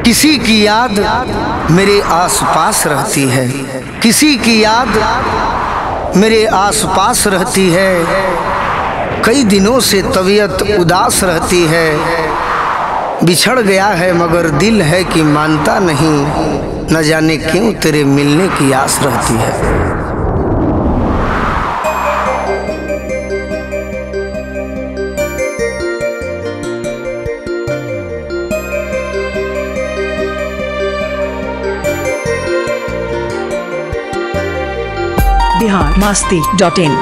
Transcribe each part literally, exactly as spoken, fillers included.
किसी की याद मेरे आसपास रहती है, किसी की याद मेरे आसपास रहती है। कई दिनों से तबीयत उदास रहती है। बिछड़ गया है मगर दिल है कि मानता नहीं, न जाने क्यों तेरे मिलने की आस रहती है। Bihar Masti dot in.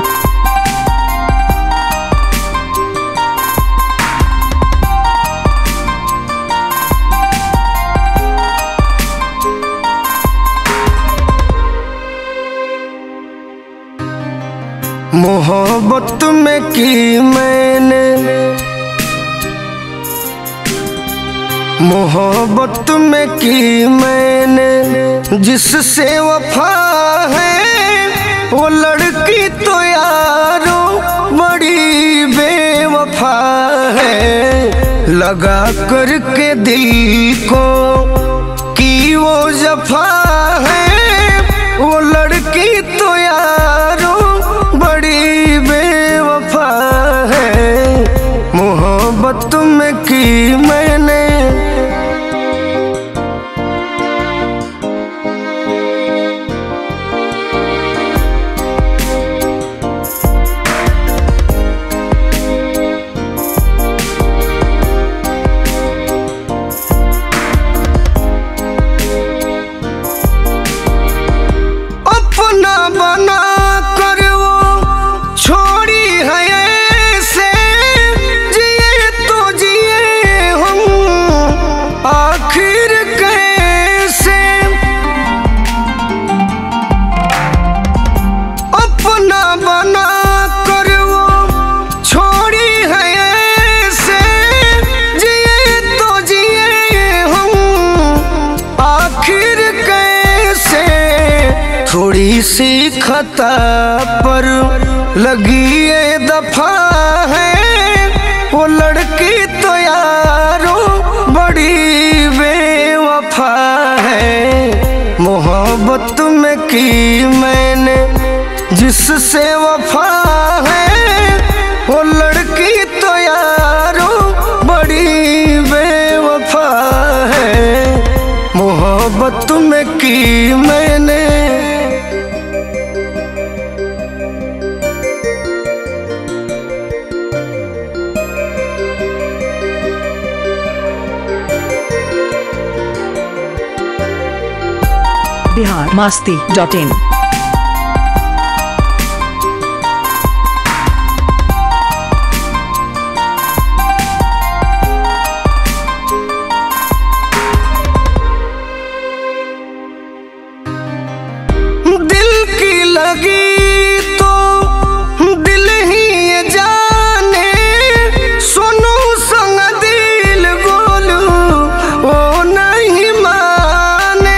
मोहब्बत में की मैंने, मोहब्बत में की मैंने जिससे वफा है, वो लड़की तो यारो बड़ी बेवफा है। लगा करके दिल को कि वो जफा है, वो लड़की तो यारो बड़ी बेवफा है। मोहब्बत में की मैंने, बना कर वो छोड़ी है ऐसे, जिए तो जिए हम आखिर कैसे। अपना बना कर वो छोड़ी है ऐसे, जिए तो जिए हम आखिर कैसे। थोड़ी सी खता पर लगी ये दफा है, वो लड़की तो यारो बड़ी बेवफा है। मोहब्बत में की मैंने जिससे वफा है, वो लड़की तो यारो बड़ी बेवफा है। मोहब्बत में की मैंने, बिहार मस्ती डॉट इन। दिल की लगी तो दिल ही ये जाने, सुनो संग दिल बोलू वो नहीं माने।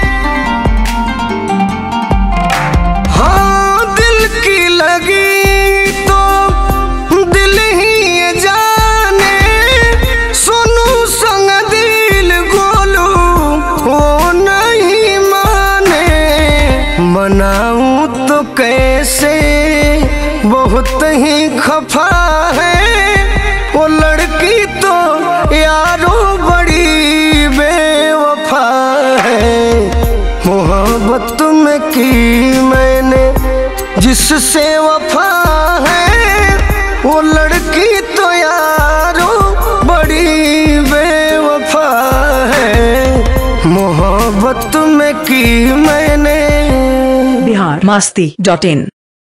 हाँ दिल की लगी तो दिल ही ये जाने, सुनो संग दिल बोलू वो नहीं माने। मनाऊं तो कैसे बहुत ही खफा है, वो लड़की तो यारो बड़ी बेवफा है। मोहब्बत में की मैंने जिससे वफा है, वो लड़की तो यारो बड़ी बेवफा है। मोहब्बत में की मैंने। बिहार मस्ती डॉट इन।